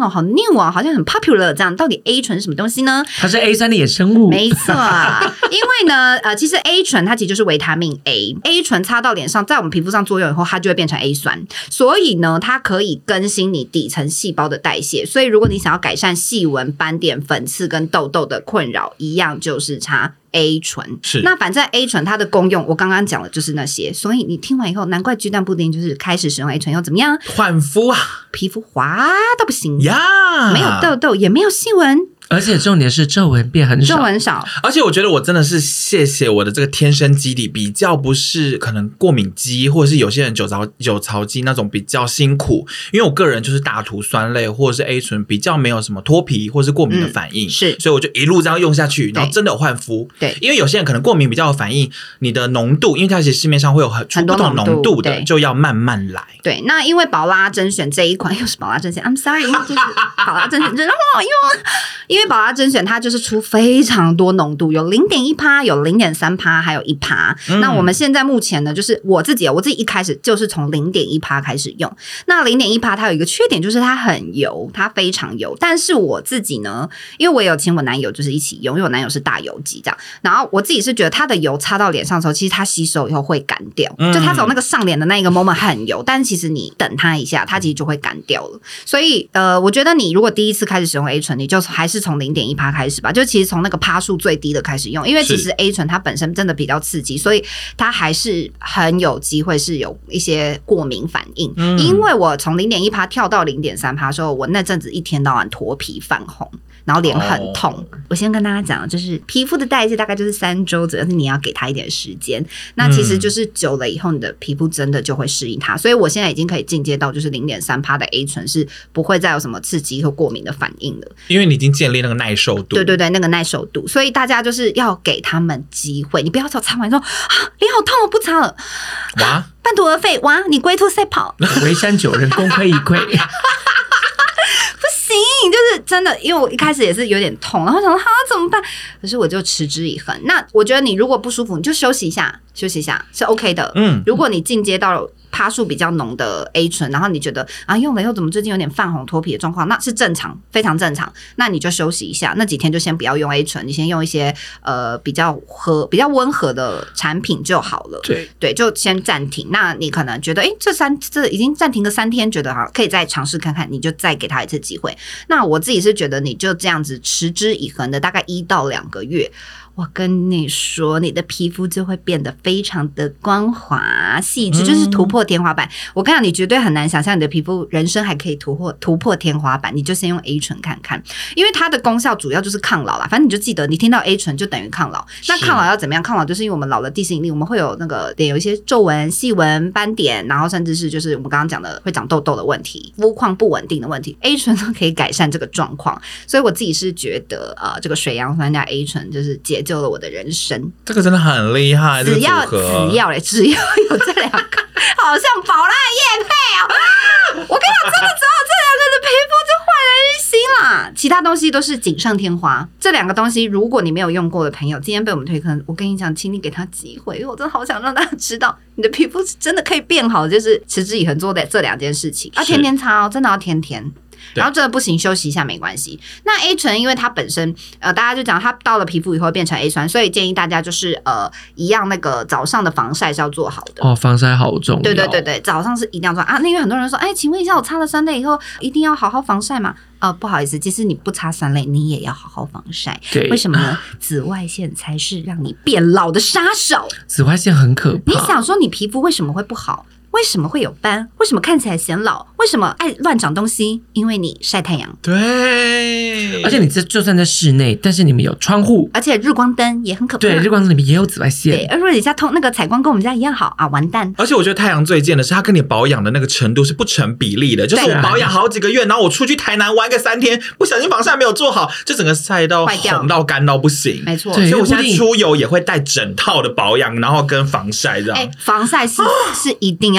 哦，好 new 啊，好像很 popular 这样。到底 A 醇是什么东西呢？ 它是 A 酸的衍生物。 没错，因为呢，呃，其实 A 醇它其实就是维他命 A，A 醇擦到脸上，在我们皮肤上作用以后，它就会变成 A 酸，所以呢，它可以更新你底层细胞的代谢。所以如果你想要改善细纹、斑点、粉刺跟痘痘的困扰，一样就是擦A 醇。 是， 那反正 A 醇它的功用，我刚刚讲的就是那些，所以你听完以后，难怪鸡蛋布丁就是开始使用 A 醇以后怎么样？ 焕肤啊， 皮肤滑到不行呀， 没有痘痘，也没有细纹。 而且重点是皱纹变很少， 皱纹少， 而且我觉得我真的是谢谢我的这个天生基底，比较不是可能过敏肌，或者是有些人酒槽酒槽肌那种比较辛苦，因为我个人就是大涂酸类或者是 A 醇比较没有什么脱皮或是过敏的反应， 嗯、是， 所以我就一路这样用下去，然后真的有焕肤。 对， 因为有些人可能过敏比较有反应，你的浓度，因为它其实市面上会有很出不同浓度的，就要慢慢来。 对，那因为宝拉甄选这一款又是宝拉甄选 ，I'm sorry， 因为就是宝拉甄选真的很好用，因为宝拉甄选它。它就是出非常多浓度，有 零点一 趴，有 零点三 趴，还有一趴、嗯。那我们现在目前呢，就是我自己，我自己一开始就是从 零点一 趴开始用。那 零点一 趴它有一个缺点，就是它很油，它非常油。但是我自己呢，因为我也有请我男友就是一起用，因为我男友是大油肌这样。然后我自己是觉得它的油擦到脸上的时候，其实它吸收以后会干掉，嗯、就它从那个上脸的那一个 moment 很油，但是其实你等它一下，它其实就会干掉了。所以呃，我觉得你如果第一次开始使用 A 醇，你就还是从 零点一 趴开始。开始吧，就其实从那个趴数最低的开始用，因为其实 A 醇它本身真的比较刺激，所以它还是很有机会是有一些过敏反应。嗯、因为我从 零点一 趴跳到 零点三 趴的时候，我那阵子一天到晚头皮泛红。然后脸很痛、哦、我先跟大家讲，就是皮肤的代谢大概就是三周左右，但是你要给它一点时间，那其实就是久了以后你的皮肤真的就会适应它，所以我现在已经可以进阶到就是 零点三 趴的 A 醇是不会再有什么刺激或过敏的反应了， 因为你已经建立那个耐受度。 对对对，那个耐受度，所以大家就是要给他们机会，你不要说擦完说啊脸好痛我不擦了，哇半途而废，哇你龟兔赛跑， 围山九人功亏一篑不行，就是真的，因为我一开始也是有点痛，然后想说哈怎么办？可是我就持之以恒。那我觉得你如果不舒服，你就休息一下，休息一下是 OK 的。嗯，如果你进阶到趴数比较浓的 A 醇，然后你觉得啊用了以后怎么最近有点泛红脱皮的状况，那是正常，非常正常。那你就休息一下，那几天就先不要用 A 醇，你先用一些呃比较和比较温和的产品就好了。 对对，就先暂停。那你可能觉得哎这三这已经暂停个三天，觉得哈可以再尝试看看，你就再给他一次机会。那我自己是觉得你就这样子持之以恒的大概一到两个月，我跟你说你的皮肤就会变得非常的光滑细致、嗯、就是突破天花板。我跟你讲你绝对很难想象你的皮肤人生还可以突破突破天花板，你就先用 A 醇看看，因为它的功效主要就是抗老啦，反正你就记得你听到 A 醇就等于抗老。那抗老要怎么样？抗老就是因为我们老了地心引力，我们会有那个有一些皱纹细纹斑点，然后甚至是就是我们刚刚讲的会长痘痘的问题，肤况不稳定的问题， A 醇都可以改善这个状况。所以我自己是觉得呃，这个水杨酸加 A 醇就是解救了我的人生， 这个真的很厉害。 只要只要嘞，只要有这两个，好像宝拉业配哦、啊！我跟你讲，真的只要这两个的皮肤就焕然一新啦。其他东西都是锦上添花。这两个东西，如果你没有用过的朋友，今天被我们推坑，我跟你讲，请你给他机会，因为我真的好想让大家知道，你的皮肤是真的可以变好，就是持之以恒做的这两件事情，要天天擦哦，真的要天天。然后真的不行，休息一下没关系。那 A 醇因为它本身呃，大家就讲它到了皮肤以后变成 A 酸，所以建议大家就是呃，一样那个早上的防晒是要做好的哦，防晒好重要。 对对对对，早上是一定要做啊。那因为很多人说，哎，请问一下，我擦了酸类以后一定要好好防晒吗？呃，不好意思，其实你不擦酸类，你也要好好防晒。 对， 为什么呢？紫外线才是让你变老的杀手。 紫外线很可怕。 你想说你皮肤为什么会不好？为什么会有斑？为什么看起来显老？为什么爱乱长东西？因为你晒太阳。 对， 而且你这就算在室内，但是你们有窗户， 而且日光灯也很可怕。 对，日光灯里面也有紫外线。 对，而如果你家通那个采光跟我们家一样好啊，完蛋。 而且我觉得太阳最贱的是，它跟你保养的那个程度是不成比例的。就是我保养好几个月，然后我出去台南玩个三天，不小心防晒没有做好，就整个晒到红到干到不行。 没错， 所以我现在出游也会带整套的保养，然后跟防晒这样。 哎，防晒是是一定要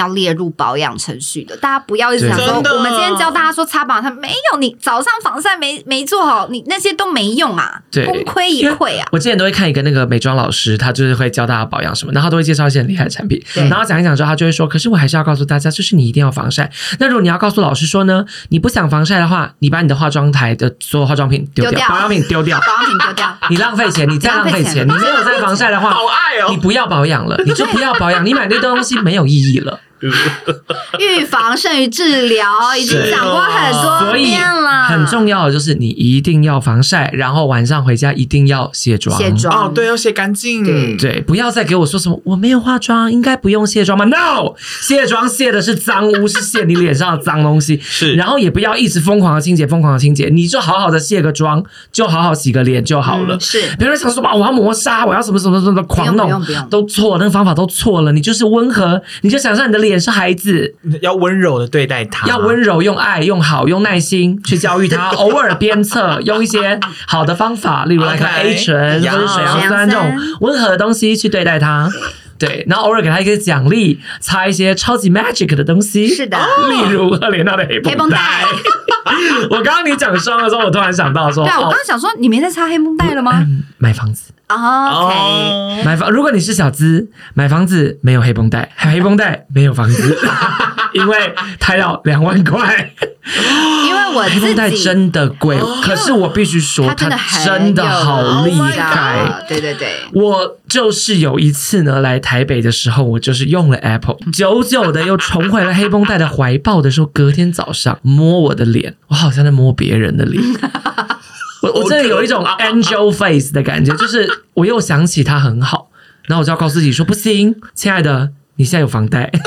要列入保养程序的。大家不要一直想说， 真的我们今天教大家说擦保养，它没有，你早上防晒没没做好，你那些都没用啊， 对功亏一篑啊。 我之前都会看一个那个美妆老师，他就是会教大家保养什么，然后他都会介绍一些很厉害的产品，然后讲一讲之后，他就会说，可是我还是要告诉大家，就是你一定要防晒。那如果你要告诉老师说呢，你不想防晒的话，你把你的化妆台的所有化妆品丢掉， 丢掉保养品丢掉， 保养品丢掉， 你浪费钱，你再浪费钱，你没有在防晒的话， 好爱哦你不要保养了，你就不要保养，你买那东西没有意义了。 预防胜于治疗，已经讲过很多所以遍了。 很重要的就是你一定要防晒，然后晚上回家一定要卸妆。 卸妆哦，对，要卸干净。 对对，不要再给我说什么我没有化妆，应该不用卸妆吗 ？No， 卸妆卸的是脏污，是卸你脸上的脏东西。 是， 然后也不要一直疯狂的清洁，疯狂的清洁，你就好好的卸个妆，就好好洗个脸就好了。 嗯、是， 别人想说哇，我要磨砂，我要什么什么什么的狂弄， 不用不用不用都错，那个方法都错了。你就是温和，你就想象你的脸是孩子。 要温柔的对待他， 要温柔，用爱，用好，用耐心去教育他。偶尔鞭策，用一些好的方法，例如那个 A 醇或者水杨酸这种温和的东西去对待他。对，然后偶尔给他一个奖励，擦一些超级 magic 的东西。 是的， 例如赫莲娜的黑绷带。我刚刚你讲霜的时候，我突然想到说， 对啊，我刚刚想说，你没在擦黑绷带了吗？ 嗯、买房子。 Oh, OK， 买房，如果你是小资，买房子没有黑绷带，黑绷带没有房子，因为它要两万块。 因为我自己黑绷带真的贵，可是我必须说， 它真的真的好厉害。 Oh、对对对， 我就是有一次呢，来台北的时候，我就是用了 Apple， 久久的又重回了黑绷带的怀抱的时候，隔天早上摸我的脸，我好像在摸别人的脸。我我真的有一种 angel face 的感觉，就是我又想起他很好，然后我就要告诉自己说，不行，亲爱的，你现在有房贷。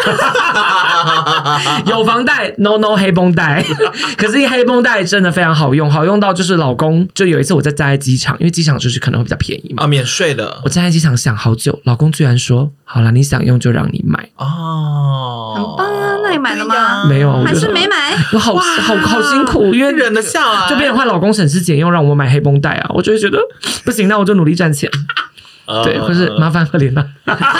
有房贷 no no 黑绷带，可是黑绷带真的非常好用，好用到就是老公就有一次我在站在机场，因为机场就是可能会比较便宜嘛， 啊，免税的。 我站在机场想好久，老公居然说好了，你想用就让你买。 哦， 很棒啊！那你买了吗？ 没有， 还是没买？ 我好好好辛苦，因为忍得下来， 就变成换老公省吃俭用让我买黑绷带啊，我就会觉得不行，那我就努力赚钱。 呃、 对，或是麻烦赫莲娜。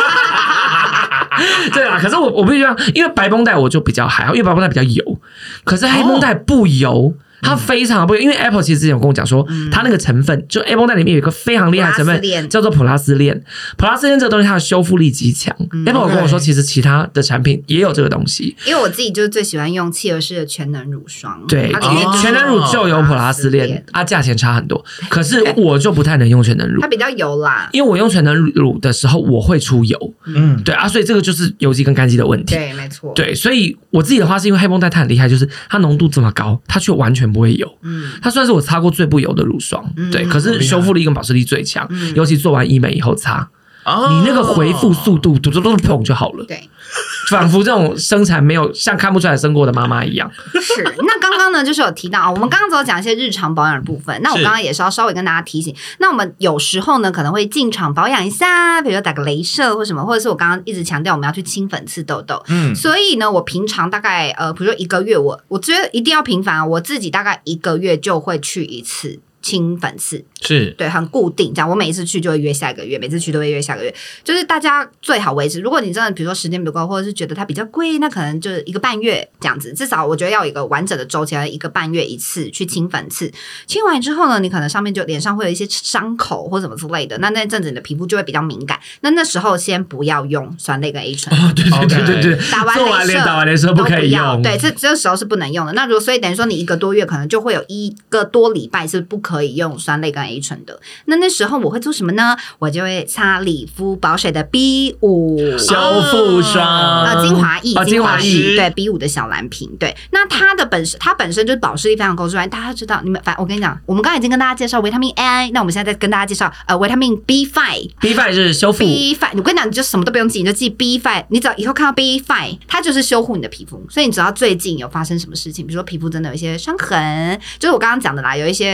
对啊，可是我我必须要，因为白绷带我就比较还好，因为白绷带比较油，可是黑绷带不油。哦，它非常不，因为 Apple 其实之前有跟我讲说，嗯、它那个成分就 A 绷带里面有一个非常厉害的成分叫做普拉斯链，普拉斯链这个东西它的修复力极强。嗯、Apple 跟我说，其实其他的产品也有这个东西。 因为我自己就是最喜欢用契尔氏的全能乳霜， 对， 哦、 全能乳就有普拉斯链，啊，价钱差很多。可是我就不太能用全能乳， 它比较油啦。 因为我用全能乳的时候，我会出油。嗯，对啊，所以这个就是油肌跟干肌的问题。 对，没错。 对，所以我自己的话是因为黑绷带它很厉害，就是它浓度这么高，它却完全不会油。嗯。它算是我擦过最不油的乳霜，嗯、对，可是修复力跟保湿力最强，嗯、尤其做完医美以后擦，哦、你那个回复速度嘟嘟嘟砰就好了， 对， 仿佛这种生产没有像看不出来生过的妈妈一样。 是，那刚刚呢就是有提到啊，我们刚刚只有讲一些日常保养的部分，那我刚刚也是要稍微跟大家提醒，那我们有时候呢可能会进场保养一下，比如说打个雷射或什么，或者是我刚刚一直强调我们要去清粉刺痘痘，嗯，所以呢我平常大概呃比如说一个月我我觉得一定要频繁啊，我自己大概一个月就会去一次清粉刺， 是对，很固定这样。我每一次去就会约下一个月，每次去都会约下个月。就是大家最好维持，如果你真的比如说时间不够，或者是觉得它比较贵，那可能就是一个半月这样子。至少我觉得要有一个完整的周期，一个半月一次去清粉刺。清完之后呢，你可能上面就脸上会有一些伤口或什么之类的，那那阵子你的皮肤就会比较敏感。那那时候先不要用酸类跟 A 醇。 哦，对对对对对， 打完做完脸打完雷射不可以用。 对，这这时候是不能用的。那如果所以等于说你一个多月可能就会有一个多礼拜是不可以用酸类跟 A 醇的。那那时候我会做什么呢？我就会擦理肤保水的 B 五修复霜， 呃，精华液， 哦、精华液， 对 B 五的小蓝瓶，对。那它的本身，它本身就是保湿力非常高之外，大家知道，你们反我跟你讲，我们刚才已经跟大家介绍维他命 A， 那我们现在再跟大家介绍呃维他命 B 五 B 五 是修复 B 五， 我跟你讲，你就什么都不用记，你就记 B 五， 你只要以后看到 B 五， 它就是修护你的皮肤，所以你只要最近有发生什么事情，比如说皮肤真的有一些伤痕，就是我刚刚讲的啦，有一些伤口。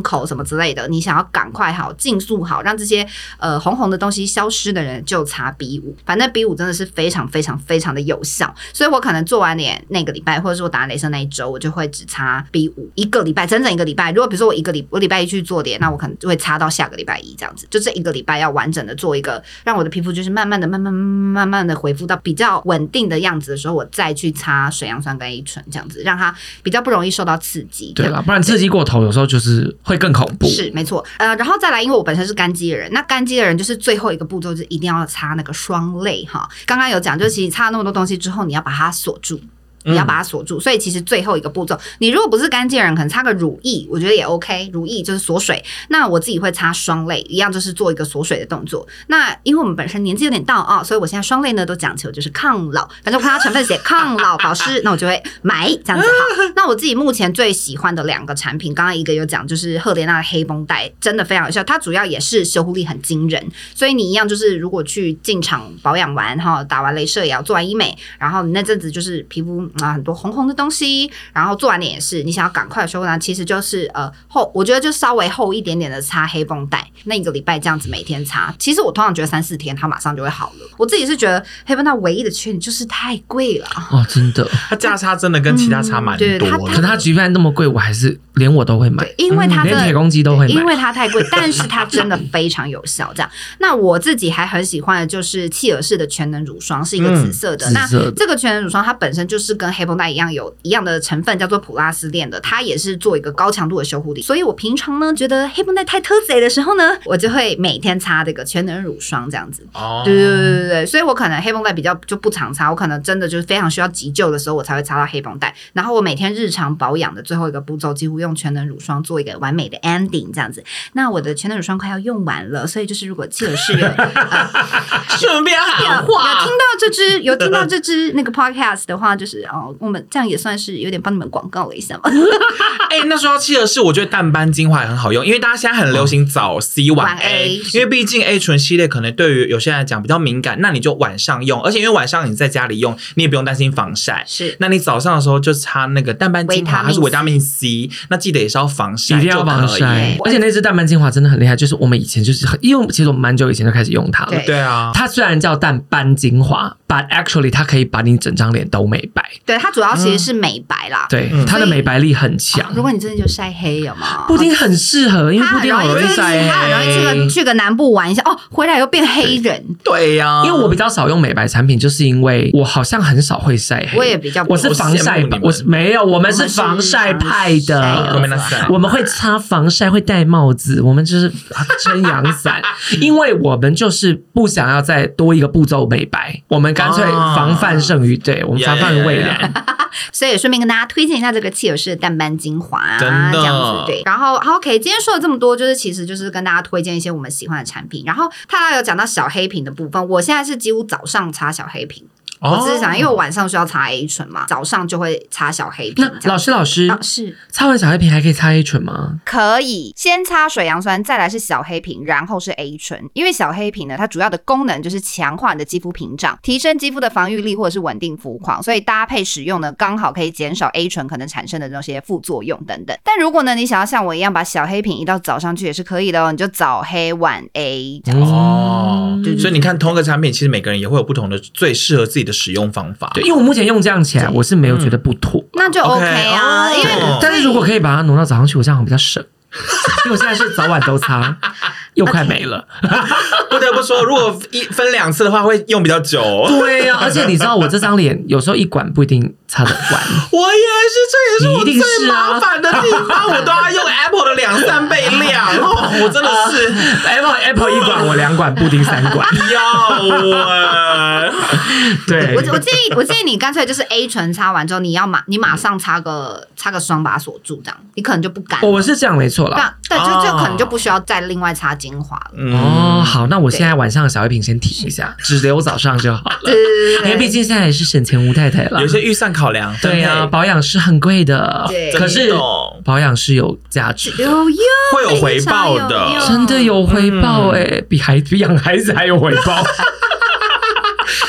口什么之类的，你想要赶快好、竞速好，让这些呃红红的东西消失的人，就擦 B 五。反正 B 五真的是非常非常非常的有效，所以我可能做完脸那个礼拜，或者是我打完雷射那一周，我就会只擦 B 五一个礼拜，整整一个礼拜。如果比如说我一个礼我礼拜一去做脸，那我可能就会擦到下个礼拜一这样子，就这一个礼拜要完整的做一个，让我的皮肤就是慢慢的、慢慢、慢慢的恢复到比较稳定的样子的时候，我再去擦水杨酸跟 A 醇这样子，让它比较不容易受到刺激。 对啦，不然刺激过头，有时候就是会更恐怖。 是没错，呃，然后再来，因为我本身是干肌的人，那干肌的人就是最后一个步骤，就是一定要擦那个霜类哈。刚刚有讲，就是其实擦那么多东西之后，你要把它锁住。你要把它锁住，嗯、所以其实最后一个步骤，你如果不是干净的人，可能擦个乳液，我觉得也 OK。乳液就是锁水，那我自己会擦霜类，一样就是做一个锁水的动作。那因为我们本身年纪有点到啊，所以我现在霜类呢都讲求就是抗老，反正我看它成分写抗老保湿，那我就会买这样子。好，那我自己目前最喜欢的两个产品，刚刚一个有讲就是赫莲娜的黑绷带，真的非常有效，它主要也是修护力很惊人，所以你一样就是如果去进场保养完哈，打完雷射也要做完医美，然后你那阵子就是皮肤。啊，很多红红的东西，然后做完脸也是，你想要赶快修复呢，其实就是呃厚，我觉得就稍微厚一点点的擦黑绷带，那一个礼拜这样子每天擦，其实我通常觉得三四天它马上就会好了。我自己是觉得黑绷带唯一的缺点就是太贵了哦，真的， 它价差真的跟其他差蛮多的， 嗯、对可是它即便那么贵，我还是连我都会买， 因为它、嗯、 连铁公鸡都会买， 因为它太贵，但是它真的非常有效。这样，那我自己还很喜欢的就是契尔氏的全能乳霜，是一个紫色的。嗯、那这个全能乳霜它本身就是跟黑绷带一样有一样的成分，叫做普拉斯链的，它也是做一个高强度的修护力。所以我平常呢觉得黑绷带太特贼的时候呢，我就会每天擦这个全能乳霜这样子。哦，对对对对对，所以我可能黑绷带比较就不常擦，我可能真的就是非常需要急救的时候我才会擦到黑绷带。然后我每天日常保养的最后一个步骤，几乎用全能乳霜做一个完美的 ending 这样子。那我的全能乳霜快要用完了，所以就是如果契尔氏有顺便喊话， 有听到这支有听到这支那个 podcast 的话，就是哦，我们这样也算是有点帮你们广告了一下嘛。 哎、欸，那说到契尔氏，我觉得淡斑精华也很好用，因为大家现在很流行早 C 晚 A， 因为毕竟 A 醇系列可能对于有些人来讲比较敏感，那你就晚上用，而且因为晚上你在家里用，你也不用担心防晒。 是， 那你早上的时候就擦那个淡斑精华，它是维他命 C， 那记得也是要防晒， 一定要防晒。而且那支淡斑精华真的很厉害，就是我们以前就是因为其实我们蛮久以前就开始用它了。 对, 对啊， 它虽然叫淡斑精华 ，but actually 它可以把你整张脸都美白。 对，它主要其实是美白啦。 嗯、对，嗯、它的美白力很强、 啊。如果你真的就晒黑，有吗？ 布丁很适合，因为布丁很容易晒黑， 它很容易去个去个南部玩一下，哦，回来又变黑人。 对呀、啊， 因为我比较少用美白产品，就是因为我好像很少会晒黑。 我也比较， 我是防晒，我是没有，我们是防晒派的。我们会擦防晒，会戴帽子，我们就是撑阳伞，因为我们就是不想要再多一个步骤美白，我们干脆防范胜于、哦、对，我们防范于未然。 Yeah, yeah, yeah. 所以也顺便跟大家推荐一下这个契尔氏的淡斑精华、啊， 真的这样子对。然后好 ，OK， 今天说了这么多，就是其实就是跟大家推荐一些我们喜欢的产品。然后他有讲到小黑瓶的部分，我现在是几乎早上擦小黑瓶。我只是想，因为我晚上需要擦 A 醇嘛，早上就会擦小黑瓶。 那老师，老师， 老师， 擦完小黑瓶还可以擦 A 醇吗？ 可以，先擦水杨酸，再来是小黑瓶，然后是 A 醇。因为小黑瓶呢，它主要的功能就是强化你的肌肤屏障，提升肌肤的防御力或者是稳定肤况，所以搭配使用呢，刚好可以减少 A 醇可能产生的那些副作用等等。但如果呢，你想要像我一样把小黑瓶移到早上去也是可以的哦，你就早黑晚 A 这样子。 哦，对对对，所以你看同一个产品，其实每个人也会有不同的最适合自己的使用方法。 对，因为我目前用这样起来，我是没有觉得不妥， 嗯、那就 OK 啊。Okay, 因为、 哦， 但是如果可以把它挪到早上去，我这样好像比较省。因为我现在是早晚都擦，又快没了。 不得不说，如果一分两次的话，会用比较久。 对呀、啊，而且你知道，我这张脸有时候一管不一定擦得完。 我也是，这也是我最麻烦的地方，我都要用 Apple 的两三倍量。哦，我真的是、 uh, Apple Apple 一管，我两管，布丁三管。 要我， 对，我我建议，我建议你干脆就是 A 醇擦完之后，你要马你马上擦个擦个霜把它锁住，这样你可能就不干。 我是这样没错。对， 对，就就可能就不需要再另外擦精华了。 嗯、哦，好，那我现在晚上的小黑瓶先提一下，只留早上就好了。对对对，因为毕竟现在也是省钱吴太太了， 有些预算考量。 对呀、啊，保养是很贵的， 对， 可是保养是有价值的， 有用， 会有回报的， 真的有回报哎、欸嗯，比孩比养孩子还有回报。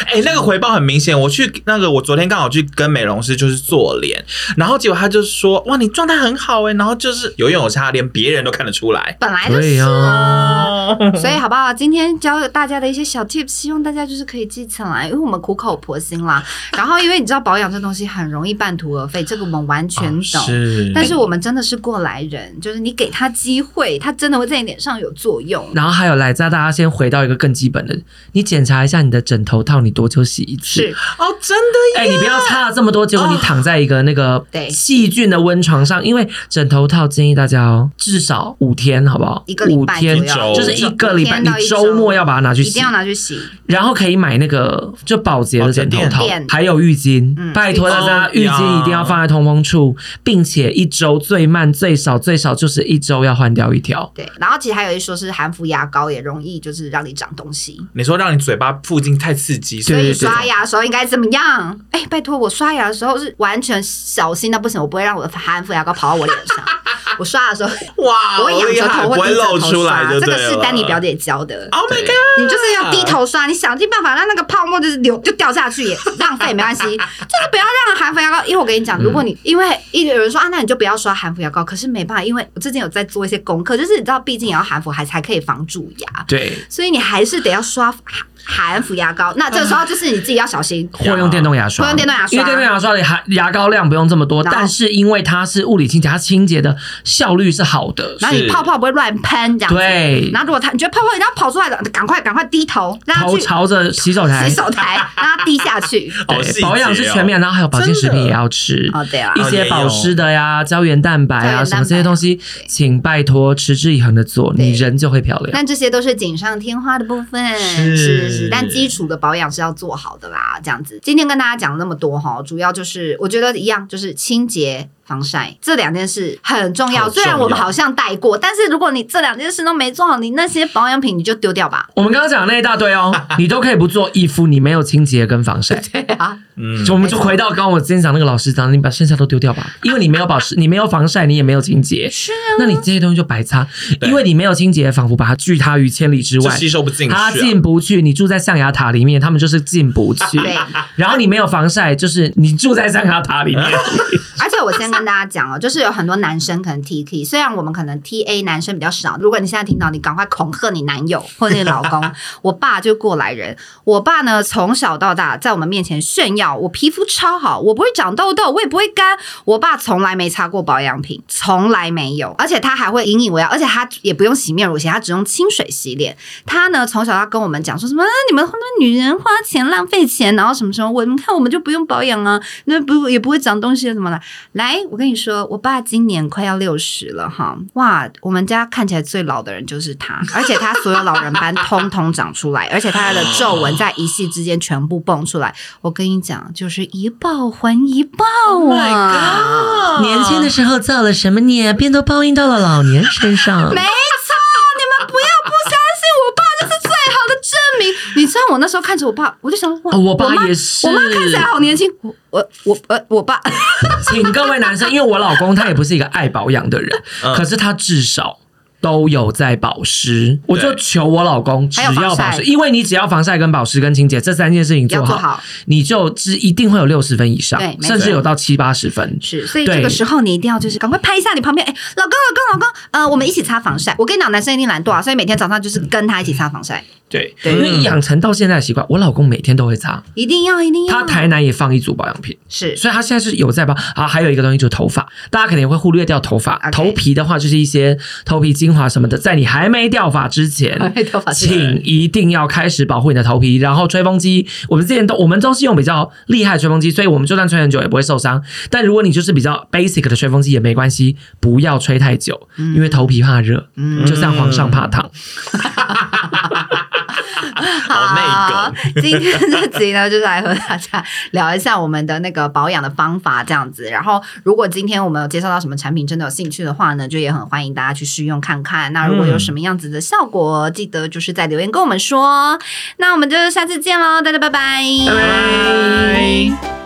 哎、欸，那个回报很明显。我去那个，我昨天刚好去跟美容师就是做脸，然后结果他就说：“哇，你状态很好哎、欸。”然后就是有用有差，连别人都看得出来。 本来就是啊， 所以好不好？今天教大家的一些小 tips， 希望大家就是可以记起来，因为我们苦口婆心啦。然后，因为你知道保养这东西很容易半途而废，这个我们完全懂。 哦、是， 但是我们真的是过来人，就是你给他机会，他真的会在你脸上有作用。 然后还有来，再大家先回到一个更基本的，你检查一下你的枕头套，你多久洗一次？ 是哦，真的耶！ 哎、欸，你不要擦了这么多，结果你躺在一个那个细菌的温床上，因为枕头套建议大家哦，至少五天，好不好？ 一个礼拜五天就是一个礼拜，你周末要把它拿去洗， 一定要拿去洗。 然后可以买那个就保洁的枕头套，还有浴巾， 嗯、 拜托大家，浴巾一定要放在通风处，并且一周最慢最少最少就是一周要换掉一条。 对，然后其实还有一说是含氟牙膏也容易就是让你长东西。 你说让你嘴巴附近太刺激， 所以刷牙的时候应该怎么样？哎，拜托，我刷牙的时候是完全小心到不行，我不会让我的含氟牙膏跑到我脸上。我刷的时候， 哇， 我仰着头或低着头刷， 这个是丹妮表姐教的。 Oh my god！ 你就是要低头刷，你想尽办法让那个泡沫就是流就掉下去，也浪费没关系，就是不要让含氟牙膏。因为我跟你讲，如果你、嗯、因为有人说啊，那你就不要刷含氟牙膏，可是没办法，因为我最近有在做一些功课，就是你知道，毕竟也要含氟还才可以防蛀牙， 对， 所以你还是得要刷含氟牙膏。那这个时候就是你自己要小心， 或用电动牙刷， 或用电动牙刷， 因为电动牙刷的牙牙膏量不用这么多，但是因为它是物理清洁，它清洁的效率是好的， 然后你泡泡不会乱喷这样子。对，然后如果它你觉得泡泡一定要跑出来的，赶快赶快低头，让它头朝着洗手台， 洗手台让它滴下去。 对，保养是全面，然后还有保健食品也要吃。 哦，对啊， 一些保湿的呀、胶原蛋白啊什么这些东西，请拜托持之以恒的做，你人就会漂亮。 但这些都是锦上添花的部分，是是是，但基础的保养是要做好的啦。这样子，今天跟大家讲那么多哈，主要就是我觉得一样，就是清洁、防晒这两件事很重要。虽然我们好像带过，但是如果你这两件事都没做好，你那些保养品你就丢掉吧。 我们刚刚讲的那一大堆哦，你都可以不做，衣服你没有清洁跟防晒。 对啊， 嗯，我们就回到刚刚我之前讲那个老师讲，你把剩下都丢掉吧，因为你没有保湿，你没有防晒，你也没有清洁， 是啊， 那你这些东西就白擦，因为你没有清洁，仿佛把它拒它于千里之外， 吸收不进去、啊， 它进不去。你住在象牙塔里面，他们就是进不去。 对， 然后你没有防晒，就是你住在象牙塔里面。 而且我先跟大家讲哦，就是有很多男生可能 T K， 虽然我们可能 T A 男生比较少，如果你现在听到，你赶快恐吓你男友或者你老公。我爸就过来人，我爸呢从小到大在我们面前炫耀，我皮肤超好，我不会长痘痘，我也不会干。我爸从来没擦过保养品，从来没有，而且他还会引以为傲，而且他也不用洗面乳洗，他只用清水洗脸。他呢从小他跟我们讲说什么，你们女人花钱浪费钱，然后什么什么，我们看我们就不用保养啊，那不也不会长东西什么的。来，我跟你说，我爸今年快要六十了哈，哇，我们家看起来最老的人就是他，而且他所有老人斑通通长出来，而且他的皱纹在一夕之间全部蹦出来。我跟你讲，就是一报还一报啊！ Oh my God， 年轻的时候造了什么孽，便都报应到了老年身上。 没错，你们不要不相信，我爸这是最好的证明。你知道我那时候看着我爸，我就想，哇， 哦、我爸也是， 我妈看起来好年轻。我我我我我爸， 请各位男生，因为我老公他也不是一个爱保养的人， 嗯、 可是他至少都有在保湿，我就求我老公只要保湿，因为你只要防晒跟保湿跟清洁这三件事情做 好, 做好你就是一定会有六十分以上，甚至有到七八十分。 是，所以这个时候你一定要就是赶快拍一下你旁边，哎，老公老公老公，呃，我们一起擦防晒。我跟你讲，男生一定懒惰啊，所以每天早上就是跟他一起擦防晒。 对，对，因为养成到现在的习惯，我老公每天都会擦， 一定要一定要。 他台南也放一组保养品， 是， 所以他现在是有在保。啊，还有一个东西就是头发，大家可能也会忽略掉头发。Okay. 头皮的话，就是一些头皮精华什么的，在你还没掉发之前，请一定要开始保护你的头皮。然后吹风机，我们之前都我们都是用比较厉害的吹风机，所以我们就算吹很久也不会受伤。但如果你就是比较 basic 的吹风机也没关系，不要吹太久，嗯、因为头皮怕热，嗯、就像皇上怕烫。 好那个，今天这集呢，就是来和大家聊一下我们的那个保养的方法，这样子。然后，如果今天我们有介绍到什么产品，真的有兴趣的话呢，就也很欢迎大家去试用看看。那如果有什么样子的效果，嗯、记得就是在留言跟我们说。那我们就下次见喽，大家拜拜， 拜拜。